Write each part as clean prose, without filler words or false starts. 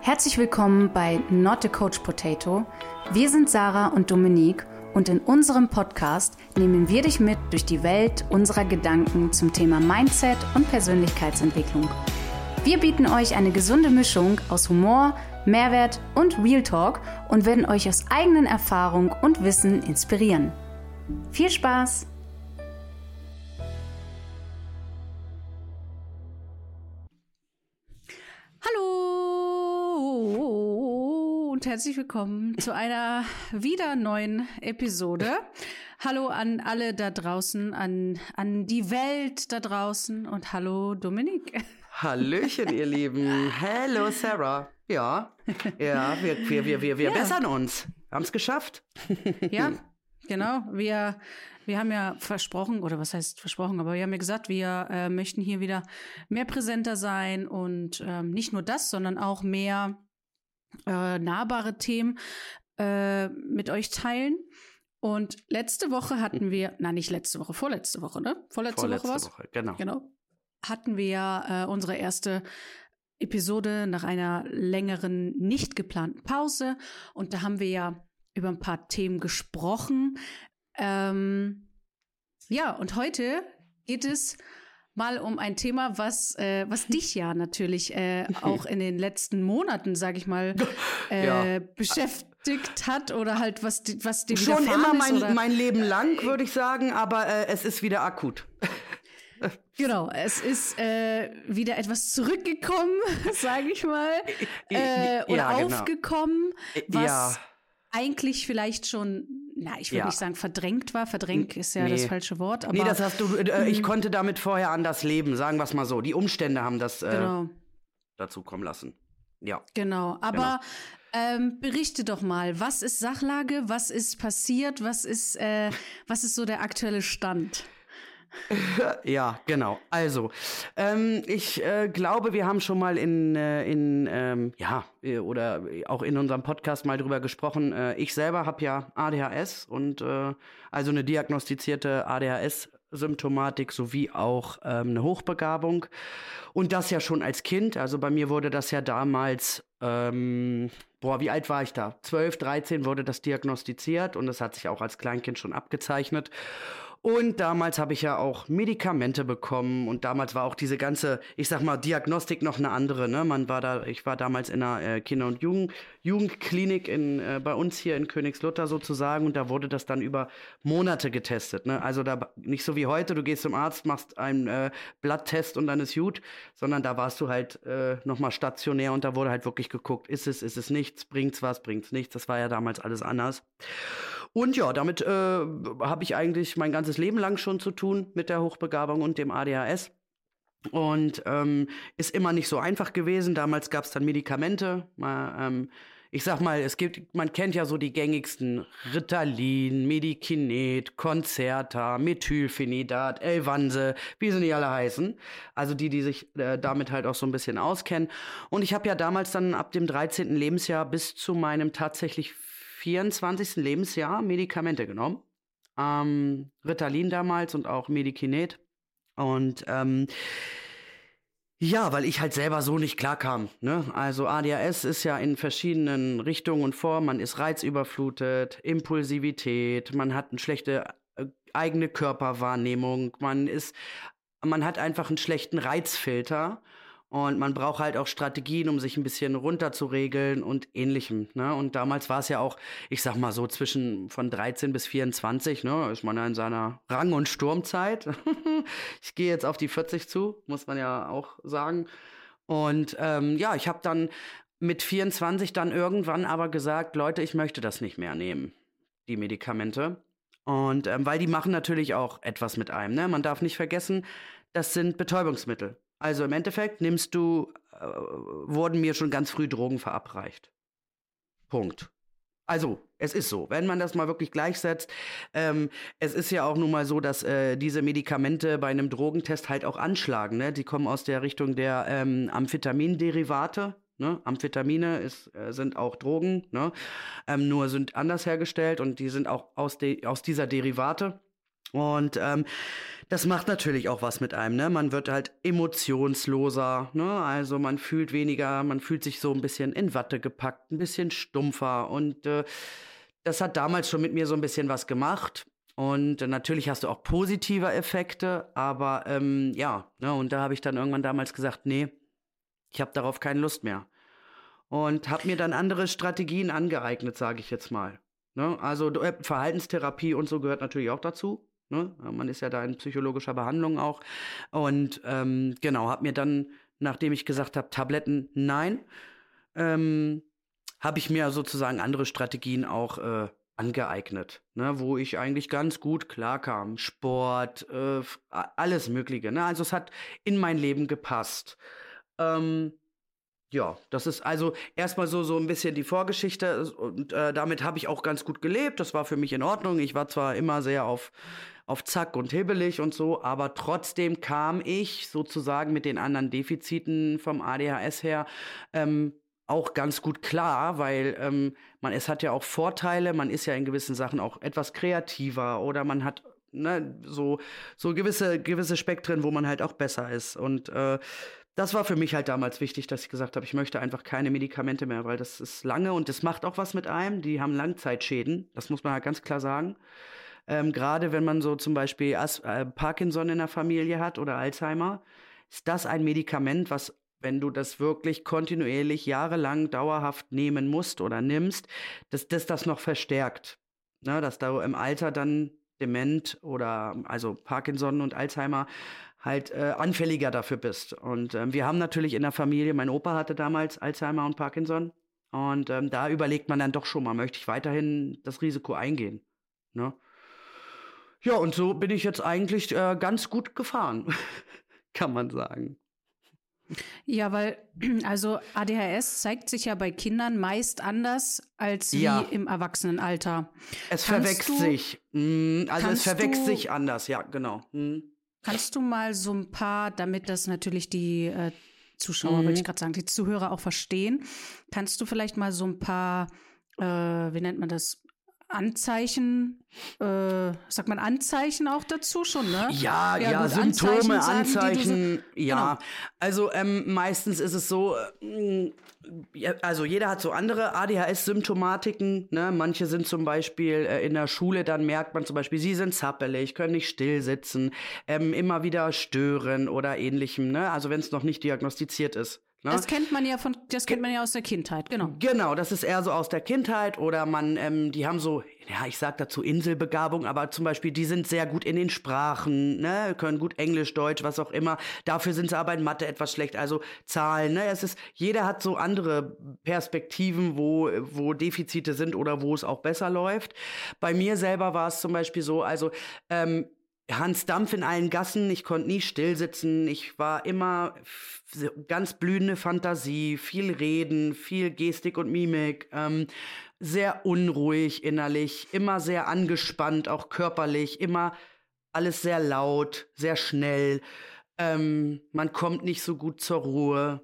Herzlich willkommen bei Not a Coach Potato. Wir sind Sarah und Dominique und in unserem Podcast nehmen wir dich mit durch die Welt unserer Gedanken zum Thema Mindset und Persönlichkeitsentwicklung. Wir bieten euch eine gesunde Mischung aus Humor, Mehrwert und Real Talk und werden euch aus eigenen Erfahrungen und Wissen inspirieren. Viel Spaß! Hallo und herzlich willkommen zu einer wieder neuen Episode. Hallo an alle da draußen, an die Welt da draußen und hallo Dominique. Hallöchen, ihr Lieben. Hallo, Sarah. Ja, wir bessern uns. Wir haben es geschafft. Ja, genau. Wir haben ja versprochen, oder was heißt versprochen, aber wir haben ja gesagt, wir möchten hier wieder mehr präsenter sein und nicht nur das, sondern auch mehr nahbare Themen mit euch teilen. Und letzte Woche hatten wir, vorletzte Woche, ne? Vorletzte Woche, genau. Hatten wir unsere erste Episode nach einer längeren, nicht geplanten Pause. Und da haben wir ja über ein paar Themen gesprochen. Und heute geht es mal um ein Thema, was dich ja natürlich auch in den letzten Monaten, sag ich mal, beschäftigt hat oder halt was dir schon widerfahren immer ist, mein Leben lang, würde ich sagen, aber es ist wieder akut. Genau, es ist wieder etwas zurückgekommen, sage ich mal, oder aufgekommen, was eigentlich vielleicht schon, ich würde nicht sagen verdrängt war. Verdrängt ist ja das falsche Wort. Aber das hast du. Ich konnte damit vorher anders leben, sagen wir es mal so. Die Umstände haben das dazu kommen lassen. Ja. Genau, aber berichte doch mal, was ist Sachlage, was ist passiert, was ist so der aktuelle Stand? Ja, genau. Also, ich glaube, wir haben schon mal oder auch in unserem Podcast mal drüber gesprochen. Ich selber habe ja ADHS und also eine diagnostizierte ADHS-Symptomatik sowie auch eine Hochbegabung. Und das ja schon als Kind. Also bei mir wurde das ja damals, wie alt war ich da? 12, 13 wurde das diagnostiziert und das hat sich auch als Kleinkind schon abgezeichnet. Und damals habe ich ja auch Medikamente bekommen und damals war auch diese ganze, ich sag mal, Diagnostik noch eine andere, ne? Ich war damals in einer Kinder- und Jugendklinik bei uns hier in Königslutter sozusagen und da wurde das dann über Monate getestet, ne? Also da nicht so wie heute, du gehst zum Arzt, machst einen Blatttest und dann ist gut, sondern da warst du halt nochmal stationär und da wurde halt wirklich geguckt, ist es nichts, bringt's was, bringt's nichts, das war ja damals alles anders. Und ja, damit habe ich eigentlich mein ganzes Leben lang schon zu tun mit der Hochbegabung und dem ADHS. Und ist immer nicht so einfach gewesen. Damals gab es dann Medikamente. Ich sag mal, man kennt ja so die gängigsten: Ritalin, Medikinet, Concerta, Methylphenidat, Elvanse, wie sie nicht alle heißen. Also die sich damit halt auch so ein bisschen auskennen. Und ich habe ja damals dann ab dem 13. Lebensjahr bis zu meinem tatsächlich 24. Lebensjahr Medikamente genommen. Ritalin damals und auch Medikinet. Und weil ich halt selber so nicht klarkam, ne? Also ADHS ist ja in verschiedenen Richtungen und Formen. Man ist reizüberflutet, Impulsivität, man hat eine schlechte eigene Körperwahrnehmung, man hat einfach einen schlechten Reizfilter. Und man braucht halt auch Strategien, um sich ein bisschen runterzuregeln und Ähnlichem, ne? Und damals war es ja auch, ich sag mal so, von 13 bis 24, ne? Ist man ja in seiner Rang- und Sturmzeit. Ich gehe jetzt auf die 40 zu, muss man ja auch sagen. Und ich habe dann mit 24 dann irgendwann aber gesagt, Leute, ich möchte das nicht mehr nehmen, die Medikamente. Und weil die machen natürlich auch etwas mit einem, ne? Man darf nicht vergessen, das sind Betäubungsmittel. Also im Endeffekt wurden mir schon ganz früh Drogen verabreicht. Punkt. Also, es ist so, wenn man das mal wirklich gleichsetzt. Es ist ja auch nun mal so, dass diese Medikamente bei einem Drogentest halt auch anschlagen, ne? Die kommen aus der Richtung der Amphetaminderivate. Ne? Amphetamine sind auch Drogen, ne? Nur sind anders hergestellt und die sind auch aus dieser Derivate. Und das macht natürlich auch was mit einem, ne? Man wird halt emotionsloser, ne? Also man fühlt weniger, man fühlt sich so ein bisschen in Watte gepackt, ein bisschen stumpfer. Und das hat damals schon mit mir so ein bisschen was gemacht. Und natürlich hast du auch positive Effekte, aber ja, ne? Und da habe ich dann irgendwann damals gesagt, nee, ich habe darauf keine Lust mehr. Und habe mir dann andere Strategien angeeignet, sage ich jetzt mal. Ne? Also Verhaltenstherapie und so gehört natürlich auch dazu. Ne? Man ist ja da in psychologischer Behandlung auch. Und genau, habe mir dann, nachdem ich gesagt habe, Tabletten, nein, habe ich mir sozusagen andere Strategien auch angeeignet, ne? Wo ich eigentlich ganz gut klarkam. Sport, alles Mögliche. Ne? Also es hat in mein Leben gepasst. Ja, das ist also erstmal so ein bisschen die Vorgeschichte und damit habe ich auch ganz gut gelebt. Das war für mich in Ordnung. Ich war zwar immer sehr auf Zack und hibbelig und so, aber trotzdem kam ich sozusagen mit den anderen Defiziten vom ADHS her auch ganz gut klar, weil es hat ja auch Vorteile. Man ist ja in gewissen Sachen auch etwas kreativer oder man hat so gewisse Spektren, wo man halt auch besser ist. Und das war für mich halt damals wichtig, dass ich gesagt habe, ich möchte einfach keine Medikamente mehr, weil das ist lange und das macht auch was mit einem. Die haben Langzeitschäden, das muss man halt ganz klar sagen. Gerade wenn man so zum Beispiel Parkinson in der Familie hat oder Alzheimer, ist das ein Medikament, was, wenn du das wirklich kontinuierlich jahrelang dauerhaft nehmen musst oder nimmst, dass das noch verstärkt. Ne, dass du im Alter dann dement oder also Parkinson und Alzheimer halt anfälliger dafür bist. Und wir haben natürlich in der Familie, mein Opa hatte damals Alzheimer und Parkinson. Und da überlegt man dann doch schon mal, möchte ich weiterhin das Risiko eingehen. Ne? Ja, und so bin ich jetzt eigentlich ganz gut gefahren, kann man sagen. Ja, weil also ADHS zeigt sich ja bei Kindern meist anders als wie im Erwachsenenalter. Es verwechselt sich. Es verwechselt sich anders, ja, genau. Kannst du mal so ein paar, damit das natürlich die Zuschauer, wollte ich gerade sagen, die Zuhörer auch verstehen, kannst du vielleicht mal so ein paar, wie nennt man das, Anzeichen, sagt man Anzeichen auch dazu schon, ne? Ja, gut, Symptome, Anzeichen, ja. Genau. Also meistens ist es so, also jeder hat so andere ADHS-Symptomatiken, ne? Manche sind zum Beispiel in der Schule, dann merkt man zum Beispiel, sie sind zappelig, können nicht still sitzen, immer wieder stören oder ähnlichem, ne? Also wenn es noch nicht diagnostiziert ist. Ne? Das kennt man ja aus der Kindheit, genau. Genau, das ist eher so aus der Kindheit oder die haben so, ja, ich sag dazu Inselbegabung, aber zum Beispiel, die sind sehr gut in den Sprachen, ne, können gut Englisch, Deutsch, was auch immer. Dafür sind sie aber in Mathe etwas schlecht, also Zahlen, ne, jeder hat so andere Perspektiven, wo Defizite sind oder wo es auch besser läuft. Bei mir selber war es zum Beispiel so, also, Hans Dampf in allen Gassen, ich konnte nie still sitzen, ich war immer ganz blühende Fantasie, viel Reden, viel Gestik und Mimik, sehr unruhig innerlich, immer sehr angespannt, auch körperlich, immer alles sehr laut, sehr schnell, man kommt nicht so gut zur Ruhe,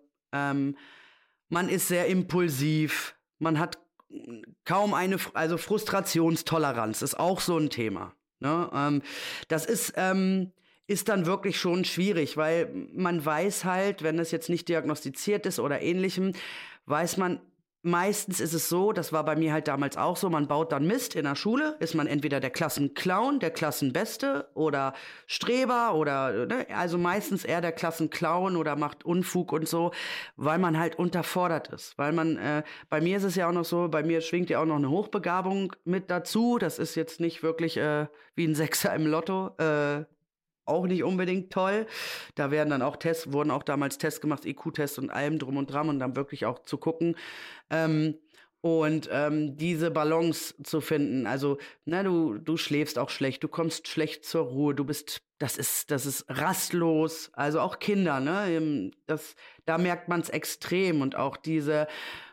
man ist sehr impulsiv, man hat kaum also Frustrationstoleranz ist auch so ein Thema. Ne? Das ist dann wirklich schon schwierig, weil man weiß halt, wenn es jetzt nicht diagnostiziert ist oder ähnlichem, weiß man, meistens ist es so, das war bei mir halt damals auch so, man baut dann Mist in der Schule, ist man entweder der Klassenclown, der Klassenbeste oder Streber oder, ne, also meistens eher der Klassenclown oder macht Unfug und so, weil man halt unterfordert ist. Weil man, bei mir ist es ja auch noch so, bei mir schwingt ja auch noch eine Hochbegabung mit dazu, das ist jetzt nicht wirklich wie ein Sechser im Lotto, auch nicht unbedingt toll. Da wurden auch damals Tests gemacht, IQ-Tests und allem drum und dran und dann wirklich auch zu gucken. Diese Balance zu finden. Also, du schläfst auch schlecht, du kommst schlecht zur Ruhe, das ist rastlos. Also auch Kinder, ne? Da merkt man es extrem und auch diese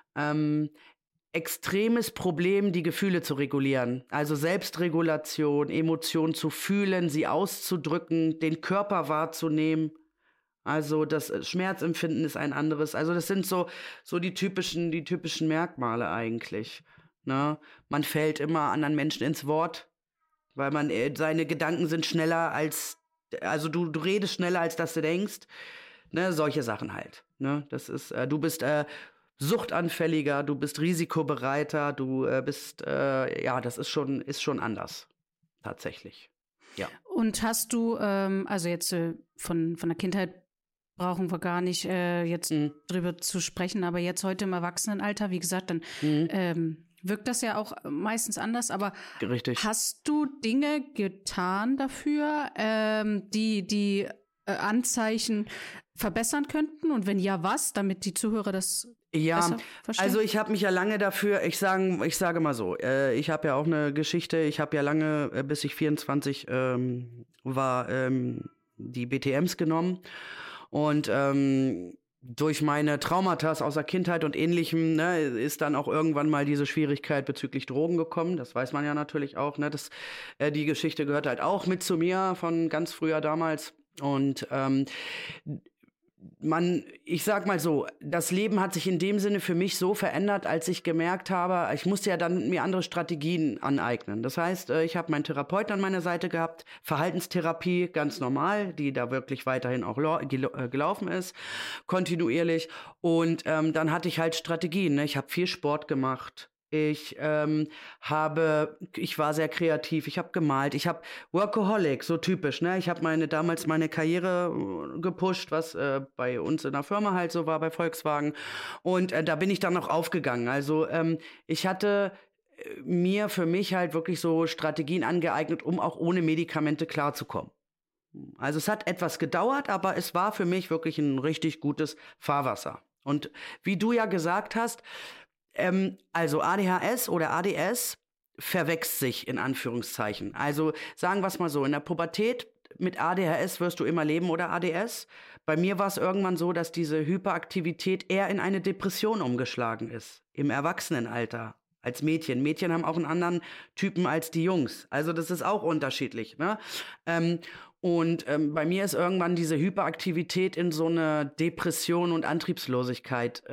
extremes Problem, die Gefühle zu regulieren. Also Selbstregulation, Emotionen zu fühlen, sie auszudrücken, den Körper wahrzunehmen. Also das Schmerzempfinden ist ein anderes. Also das sind so die typischen Merkmale eigentlich. Ne? Man fällt immer anderen Menschen ins Wort. weil seine Gedanken sind schneller also du redest schneller, als dass du denkst. Ne, solche Sachen halt. Ne? Das ist, du bist suchtanfälliger, du bist risikobereiter, du bist, das ist schon anders. Tatsächlich. Ja. Und hast du, also jetzt von der Kindheit brauchen wir gar nicht jetzt drüber zu sprechen, aber jetzt heute im Erwachsenenalter, wie gesagt, dann wirkt das ja auch meistens anders, aber richtig. Hast du Dinge getan dafür, die Anzeichen verbessern könnten? Und wenn ja, was, damit die Zuhörer das besser verstehen? Also ich habe mich ja lange dafür, ich sage mal so, ich habe ja auch eine Geschichte, ich habe ja lange, bis ich 24 war, die BTMs genommen und durch meine Traumata aus der Kindheit und Ähnlichem, ne, ist dann auch irgendwann mal diese Schwierigkeit bezüglich Drogen gekommen. Das weiß man ja natürlich auch. Ne, die Geschichte gehört halt auch mit zu mir von ganz früher damals. Und ich sag mal so, das Leben hat sich in dem Sinne für mich so verändert, als ich gemerkt habe, ich musste ja dann mir andere Strategien aneignen. Das heißt, ich habe meinen Therapeuten an meiner Seite gehabt, Verhaltenstherapie, ganz normal, die da wirklich weiterhin auch gelaufen ist, kontinuierlich. Und dann hatte ich halt Strategien. Ne? Ich habe viel Sport gemacht. Ich war sehr kreativ, ich habe gemalt, ich habe Workaholic, so typisch, ne? Ich habe damals meine Karriere gepusht, was bei uns in der Firma halt so war, bei Volkswagen. Und da bin ich dann noch aufgegangen. Also ich hatte mir für mich halt wirklich so Strategien angeeignet, um auch ohne Medikamente klarzukommen. Also es hat etwas gedauert, aber es war für mich wirklich ein richtig gutes Fahrwasser. Und wie du ja gesagt hast, also ADHS oder ADS verwechselt sich in Anführungszeichen. Also sagen wir es mal so, in der Pubertät mit ADHS wirst du immer leben oder ADS. Bei mir war es irgendwann so, dass diese Hyperaktivität eher in eine Depression umgeschlagen ist. Im Erwachsenenalter. Als Mädchen. Mädchen haben auch einen anderen Typen als die Jungs. Also das ist auch unterschiedlich. Ne? Bei mir ist irgendwann diese Hyperaktivität in so eine Depression und Antriebslosigkeit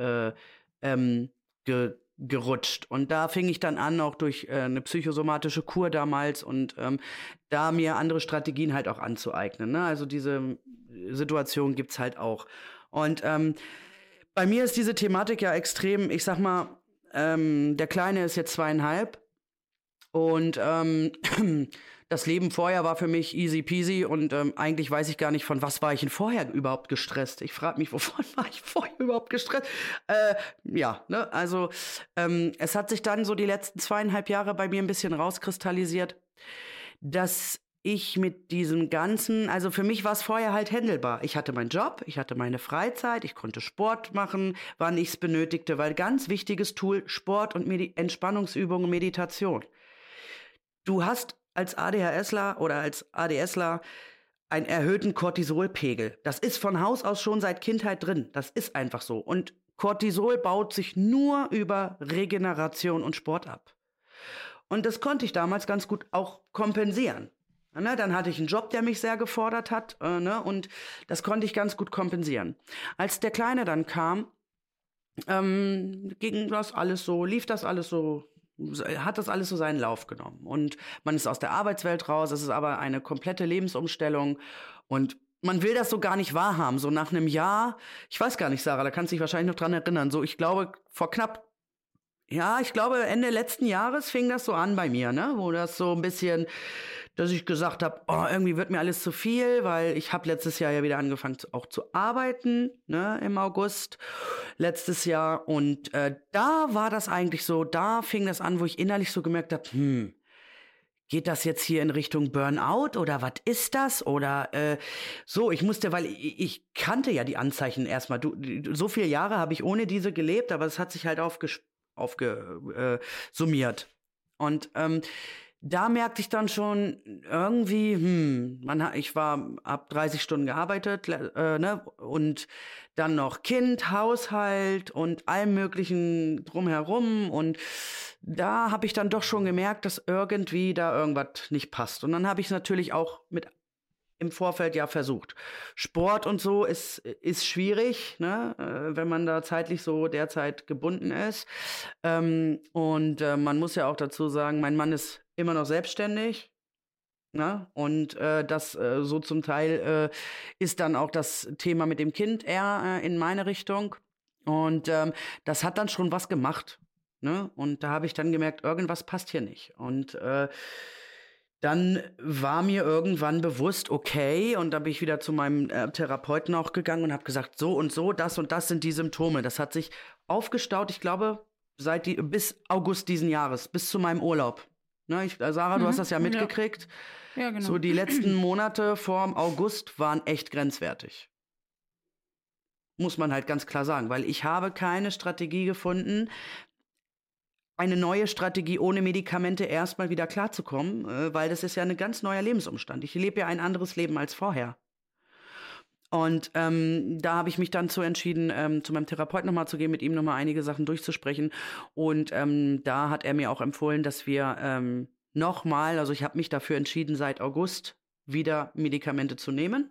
gerutscht. Und da fing ich dann an, auch durch eine psychosomatische Kur damals und da mir andere Strategien halt auch anzueignen. Ne? Also diese Situation gibt's halt auch. Und bei mir ist diese Thematik ja extrem, ich sag mal, der Kleine ist jetzt 2,5 und das Leben vorher war für mich easy peasy und eigentlich weiß ich gar nicht, von was war ich denn vorher überhaupt gestresst. Ich frage mich, wovon war ich vorher überhaupt gestresst? Also es hat sich dann so die letzten 2,5 Jahre bei mir ein bisschen rauskristallisiert, dass ich mit diesem Ganzen, also für mich war es vorher halt händelbar. Ich hatte meinen Job, ich hatte meine Freizeit, ich konnte Sport machen, wann ich es benötigte, weil ganz wichtiges Tool, Sport und Entspannungsübungen, Meditation. Du hast als ADHSler oder als ADSler einen erhöhten Cortisolpegel. Das ist von Haus aus schon seit Kindheit drin. Das ist einfach so. Und Cortisol baut sich nur über Regeneration und Sport ab. Und das konnte ich damals ganz gut auch kompensieren. Ne, dann hatte ich einen Job, der mich sehr gefordert hat, und das konnte ich ganz gut kompensieren. Als der Kleine dann kam, lief das alles so, hat das alles so seinen Lauf genommen. Und man ist aus der Arbeitswelt raus, es ist aber eine komplette Lebensumstellung und man will das so gar nicht wahrhaben. So nach einem Jahr, ich weiß gar nicht, Sarah, da kannst du dich wahrscheinlich noch dran erinnern, so ich glaube Ende letzten Jahres fing das so an bei mir, ne, wo das so ein bisschen, dass ich gesagt habe, irgendwie wird mir alles zu viel, weil ich habe letztes Jahr ja wieder angefangen auch zu arbeiten, ne, im August letztes Jahr. Und da war das eigentlich so, da fing das an, wo ich innerlich so gemerkt habe, geht das jetzt hier in Richtung Burnout oder was ist das? Oder ich musste, weil ich kannte ja die Anzeichen erstmal. So viele Jahre habe ich ohne diese gelebt, aber es hat sich halt aufgesummiert. Und da merkte ich dann schon irgendwie, ich habe 30 Stunden gearbeitet, und dann noch Kind, Haushalt und allem möglichen drumherum und da habe ich dann doch schon gemerkt, dass irgendwie da irgendwas nicht passt. Und dann habe ich es natürlich auch im Vorfeld ja versucht. Sport und so ist schwierig, ne, wenn man da zeitlich so derzeit gebunden ist. Man muss ja auch dazu sagen, mein Mann ist immer noch selbstständig. Ne? Und das so zum Teil ist dann auch das Thema mit dem Kind eher in meine Richtung. Und das hat dann schon was gemacht. Ne? Und da habe ich dann gemerkt, irgendwas passt hier nicht. Und dann war mir irgendwann bewusst, okay, und da bin ich wieder zu meinem Therapeuten auch gegangen und habe gesagt, so und so, das und das sind die Symptome. Das hat sich aufgestaut, ich glaube, bis August diesen Jahres, bis zu meinem Urlaub. Ne, Sarah, du hast das ja mitgekriegt. Ja, genau. So die letzten Monate vorm August waren echt grenzwertig. Muss man halt ganz klar sagen, weil ich habe keine Strategie gefunden, eine neue Strategie ohne Medikamente erstmal wieder klarzukommen, weil das ist ja ein ganz neuer Lebensumstand. Ich lebe ja ein anderes Leben als vorher. Und da habe ich mich dann zu entschieden, zu meinem Therapeuten nochmal zu gehen, mit ihm nochmal einige Sachen durchzusprechen. Und da hat er mir auch empfohlen, dass wir nochmal, also ich habe mich dafür entschieden, seit August wieder Medikamente zu nehmen.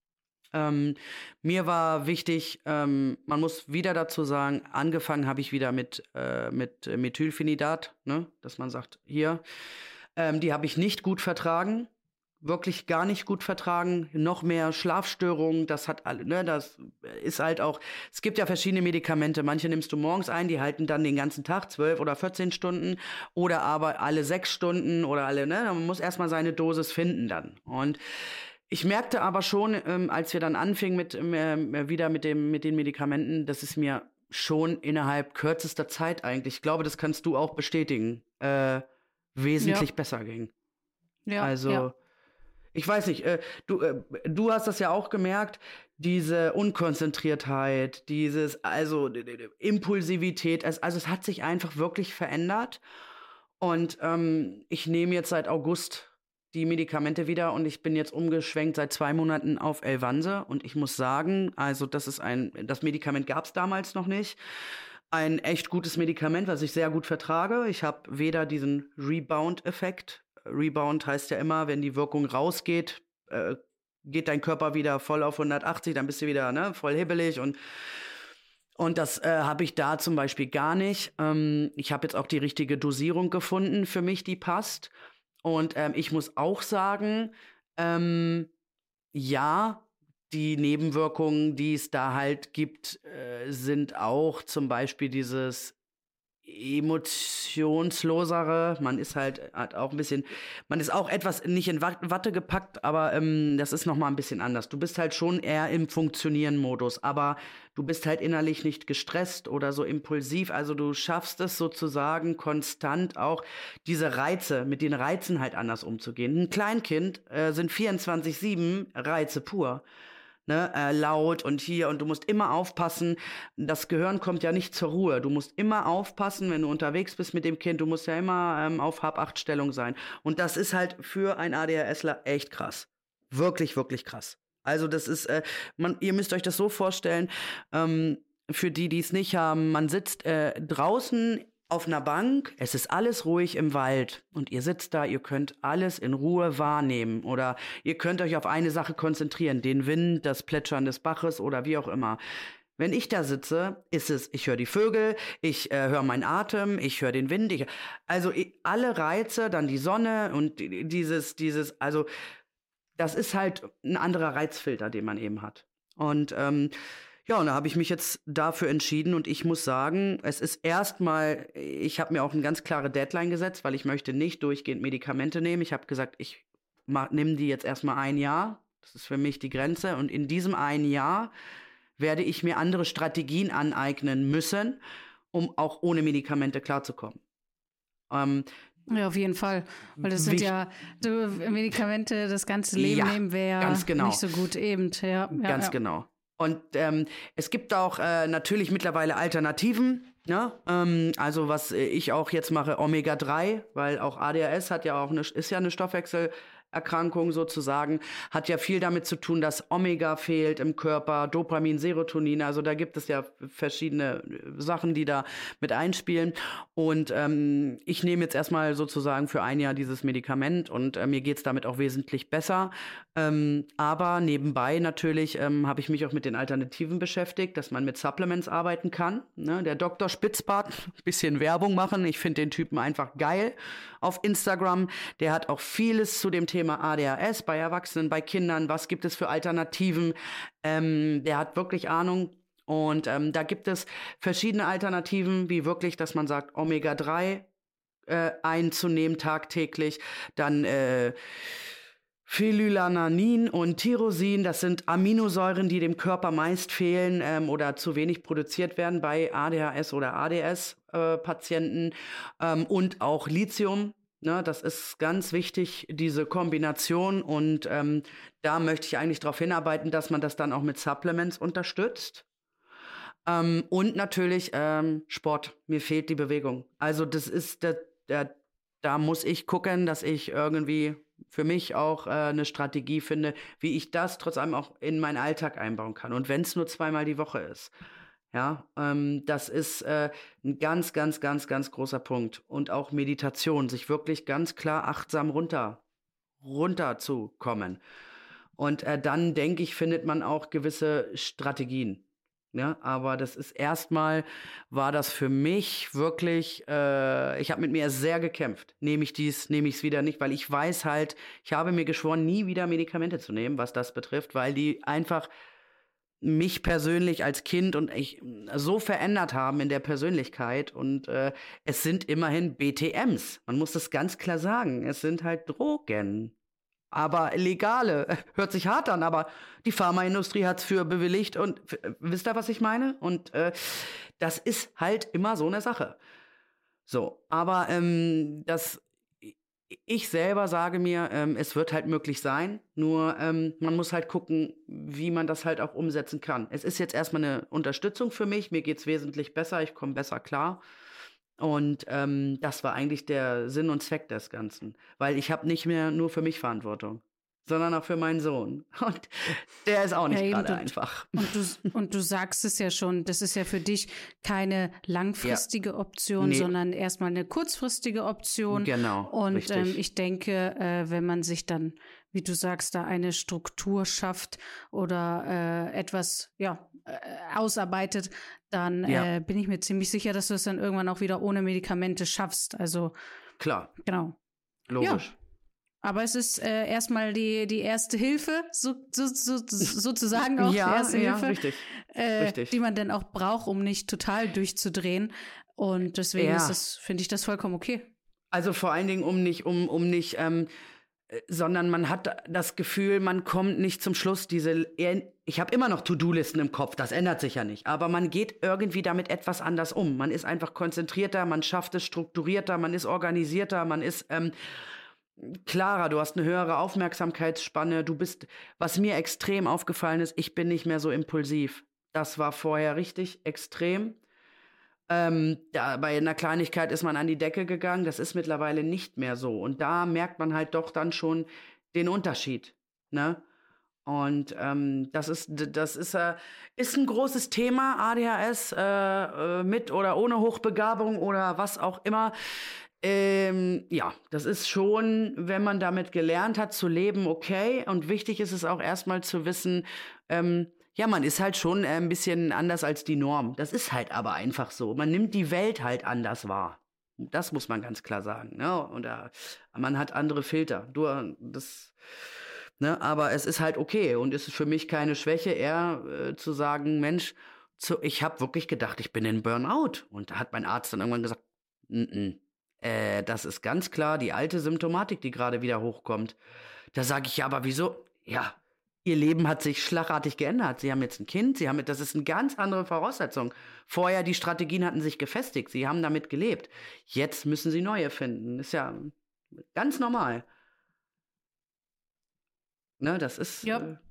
Mir war wichtig, man muss wieder dazu sagen, angefangen habe ich wieder mit Methylphenidat, ne? Dass man sagt, hier, die habe ich nicht gut vertragen, wirklich gar nicht gut vertragen, noch mehr Schlafstörungen, das hat alle, ne, das ist halt auch, es gibt ja verschiedene Medikamente, manche nimmst du morgens ein, die halten dann den ganzen Tag, 12 oder 14 Stunden oder aber alle 6 Stunden oder alle, ne, man muss erstmal seine Dosis finden dann. Und ich merkte aber schon, als wir dann anfingen wieder mit den Medikamenten, dass es mir schon innerhalb kürzester Zeit eigentlich, ich glaube, das kannst du auch bestätigen, wesentlich besser ging. Ja, also, ich weiß nicht, du hast das ja auch gemerkt, diese Unkonzentriertheit, Impulsivität, also es hat sich einfach wirklich verändert. Und ich nehme jetzt seit August die Medikamente wieder und ich bin jetzt umgeschwenkt seit 2 Monaten auf Elvanse und ich muss sagen, also das Medikament gab es damals noch nicht. Ein echt gutes Medikament, was ich sehr gut vertrage. Ich habe weder diesen Rebound-Effekt. Rebound heißt ja immer, wenn die Wirkung rausgeht, geht dein Körper wieder voll auf 180, dann bist du wieder voll hibbelig und das habe ich da zum Beispiel gar nicht. Ich habe jetzt auch die richtige Dosierung gefunden für mich, die passt. Und ich muss auch sagen, ja, die Nebenwirkungen, die es da halt gibt, sind auch zum Beispiel dieses emotionslosere. Man ist hat auch ein bisschen, man ist auch etwas nicht in Watte gepackt, aber das ist nochmal ein bisschen anders. Du bist halt schon eher im Funktionieren-Modus, aber du bist halt innerlich nicht gestresst oder so impulsiv. Also du schaffst es sozusagen konstant auch mit den Reizen halt anders umzugehen. Ein Kleinkind sind 24/7 Reize pur. Ne, laut und hier und du musst immer aufpassen, das Gehirn kommt ja nicht zur Ruhe, du musst immer aufpassen, wenn du unterwegs bist mit dem Kind, du musst ja immer auf Hab-Acht-Stellung sein und das ist halt für einen ADHSler echt krass, wirklich, wirklich krass. Also das ist, ihr müsst euch das so vorstellen, für die es nicht haben, man sitzt draußen auf einer Bank, es ist alles ruhig im Wald und ihr sitzt da, ihr könnt alles in Ruhe wahrnehmen oder ihr könnt euch auf eine Sache konzentrieren, den Wind, das Plätschern des Baches oder wie auch immer. Wenn ich da sitze, ist es, ich höre die Vögel, ich höre meinen Atem, ich höre den Wind, alle Reize, dann die Sonne und also das ist halt ein anderer Reizfilter, den man eben hat. Und ja, und da habe ich mich jetzt dafür entschieden und ich muss sagen, es ist erstmal, ich habe mir auch eine ganz klare Deadline gesetzt, weil ich möchte nicht durchgehend Medikamente nehmen. Ich habe gesagt, ich nehme die jetzt erstmal 1 Jahr. Das ist für mich die Grenze. Und in diesem 1 Jahr werde ich mir andere Strategien aneignen müssen, um auch ohne Medikamente klarzukommen. Ja, auf jeden Fall. Weil das sind Medikamente das ganze Leben nehmen wäre nicht so gut eben. Ja, ganz genau. Und es gibt auch natürlich mittlerweile Alternativen, ne? Also was ich auch jetzt mache, Omega-3, weil auch ADHS ist ja eine Stoffwechselerkrankung sozusagen, hat ja viel damit zu tun, dass Omega fehlt im Körper, Dopamin, Serotonin, also da gibt es ja verschiedene Sachen, die da mit einspielen. Und ich nehme jetzt erstmal sozusagen für 1 Jahr dieses Medikament und mir geht's damit auch wesentlich besser. Aber nebenbei natürlich habe ich mich auch mit den Alternativen beschäftigt, dass man mit Supplements arbeiten kann. Ne? Der Dr. Spitzbart, bisschen Werbung machen. Ich finde den Typen einfach geil auf Instagram. Der hat auch vieles zu dem Thema Thema ADHS bei Erwachsenen, bei Kindern, was gibt es für Alternativen. Der hat wirklich Ahnung. Und da gibt es verschiedene Alternativen, wie wirklich, dass man sagt, Omega-3 einzunehmen tagtäglich, dann Phenylalanin und Tyrosin, das sind Aminosäuren, die dem Körper meist fehlen oder zu wenig produziert werden bei ADHS oder ADS-Patienten und auch Lithium. Ne, das ist ganz wichtig, diese Kombination und da möchte ich eigentlich darauf hinarbeiten, dass man das dann auch mit Supplements unterstützt. Und natürlich Sport, mir fehlt die Bewegung. Also das ist, da muss ich gucken, dass ich irgendwie für mich auch eine Strategie finde, wie ich das trotz allem auch in meinen Alltag einbauen kann. Und wenn es nur 2-mal die Woche ist. Ja, das ist ein ganz, ganz, ganz, ganz großer Punkt. Und auch Meditation, sich wirklich ganz klar achtsam runter zu kommen. Und dann, denke ich, findet man auch gewisse Strategien. Ja, aber das ist erstmal, war das für mich wirklich, ich habe mit mir sehr gekämpft. Nehme ich es wieder nicht, weil ich weiß halt, ich habe mir geschworen, nie wieder Medikamente zu nehmen, was das betrifft, weil die einfach mich persönlich als Kind und ich so verändert haben in der Persönlichkeit und es sind immerhin BTMs. Man muss das ganz klar sagen. Es sind halt Drogen. Aber legale, hört sich hart an, aber die Pharmaindustrie hat es für bewilligt und wisst ihr, was ich meine? Und das ist halt immer so eine Sache. So, aber ich selber sage mir, es wird halt möglich sein, nur man muss halt gucken, wie man das halt auch umsetzen kann. Es ist jetzt erstmal eine Unterstützung für mich, mir geht's wesentlich besser, ich komme besser klar. Und das war eigentlich der Sinn und Zweck des Ganzen. Weil ich habe nicht mehr nur für mich Verantwortung, sondern auch für meinen Sohn. Und der ist auch nicht gerade einfach. Und du sagst es ja schon, das ist ja für dich keine langfristige Option, sondern erstmal eine kurzfristige Option. Genau, und richtig. Ich denke, wenn man sich dann, wie du sagst, da eine Struktur schafft oder etwas ausarbeitet, dann bin ich mir ziemlich sicher, dass du es dann irgendwann auch wieder ohne Medikamente schaffst. Also klar. Genau. Logisch. Ja. Aber es ist erstmal die erste Hilfe, sozusagen auch die erste Hilfe, richtig. die man dann auch braucht, um nicht total durchzudrehen. Und deswegen finde ich das vollkommen okay. Also vor allen Dingen, um nicht sondern man hat das Gefühl, man kommt nicht zum Schluss. Ich habe immer noch To-Do-Listen im Kopf, das ändert sich ja nicht. Aber man geht irgendwie damit etwas anders um. Man ist einfach konzentrierter, man schafft es strukturierter, man ist organisierter, man ist klarer, du hast eine höhere Aufmerksamkeitsspanne. Was mir extrem aufgefallen ist, ich bin nicht mehr so impulsiv. Das war vorher richtig extrem. Bei einer Kleinigkeit ist man an die Decke gegangen, das ist mittlerweile nicht mehr so. Und da merkt man halt doch dann schon den Unterschied, ne? Und das ist ein großes Thema, ADHS, mit oder ohne Hochbegabung oder was auch immer. Das ist schon, wenn man damit gelernt hat zu leben, okay. Und wichtig ist es auch erstmal zu wissen, man ist halt schon ein bisschen anders als die Norm. Das ist halt aber einfach so. Man nimmt die Welt halt anders wahr. Das muss man ganz klar sagen. Ne? Und man hat andere Filter. Aber es ist halt okay. Und es ist für mich keine Schwäche, eher zu sagen, Mensch, ich habe wirklich gedacht, ich bin in Burnout. Und da hat mein Arzt dann irgendwann gesagt, das ist ganz klar die alte Symptomatik, die gerade wieder hochkommt. Da sage ich, ja, aber wieso? Ja, ihr Leben hat sich schlagartig geändert. Sie haben jetzt ein Kind, das ist eine ganz andere Voraussetzung. Vorher, die Strategien hatten sich gefestigt, sie haben damit gelebt. Jetzt müssen sie neue finden. Ist ja ganz normal. Ne, das ist... Ja.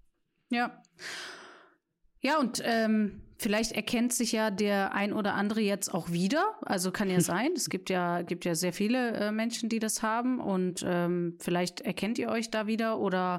Ja, und vielleicht erkennt sich ja der ein oder andere jetzt auch wieder. Also kann ja sein. Es gibt ja sehr viele Menschen, die das haben. Und vielleicht erkennt ihr euch da wieder oder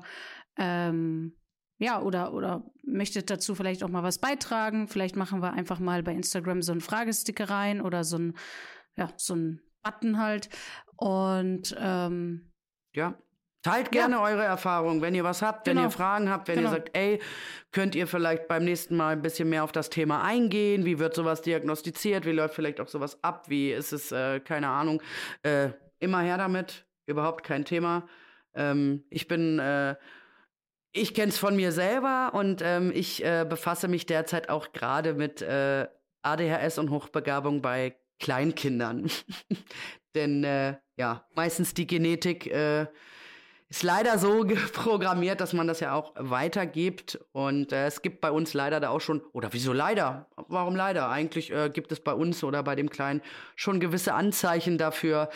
oder möchtet dazu vielleicht auch mal was beitragen. Vielleicht machen wir einfach mal bei Instagram so einen Fragesticker rein oder so ein Button halt. Und teilt gerne eure Erfahrungen, wenn ihr was habt, wenn ihr Fragen habt, wenn ihr sagt, könnt ihr vielleicht beim nächsten Mal ein bisschen mehr auf das Thema eingehen? Wie wird sowas diagnostiziert? Wie läuft vielleicht auch sowas ab? Wie ist es, keine Ahnung. Immer her damit, überhaupt kein Thema. Ich kenne es von mir selber und ich befasse mich derzeit auch gerade mit ADHS und Hochbegabung bei Kleinkindern. Denn meistens die Genetik ist leider so programmiert, dass man das ja auch weitergibt. Und es gibt bei uns leider da auch schon, oder wieso leider? Warum leider? Eigentlich gibt es bei uns oder bei dem Kleinen schon gewisse Anzeichen dafür,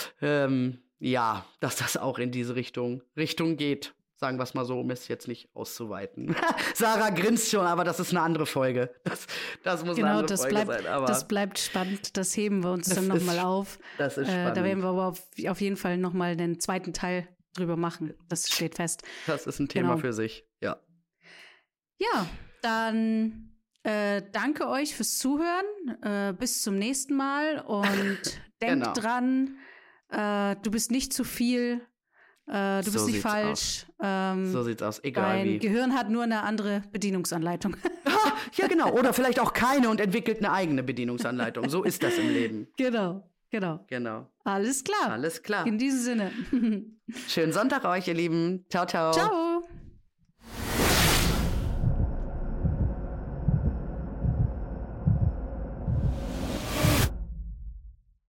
dass das auch in diese Richtung geht. Sagen wir es mal so, um es jetzt nicht auszuweiten. Sarah grinst schon, aber das ist eine andere Folge. Das muss eine andere Folge sein. Aber das bleibt spannend, das heben wir uns dann nochmal auf. Das ist spannend. Da werden wir aber auf jeden Fall nochmal den zweiten Teil drüber machen. Das steht fest. Das ist ein Thema für sich, ja. Ja, dann danke euch fürs Zuhören. Bis zum nächsten Mal und denkt dran, du bist nicht zu viel. Du bist nicht falsch. So sieht's aus, egal wie. Dein Gehirn hat nur eine andere Bedienungsanleitung. Ja, genau. Oder vielleicht auch keine und entwickelt eine eigene Bedienungsanleitung. So ist das im Leben. Genau. Alles klar. Alles klar. In diesem Sinne. Schönen Sonntag euch, ihr Lieben. Ciao, ciao. Ciao.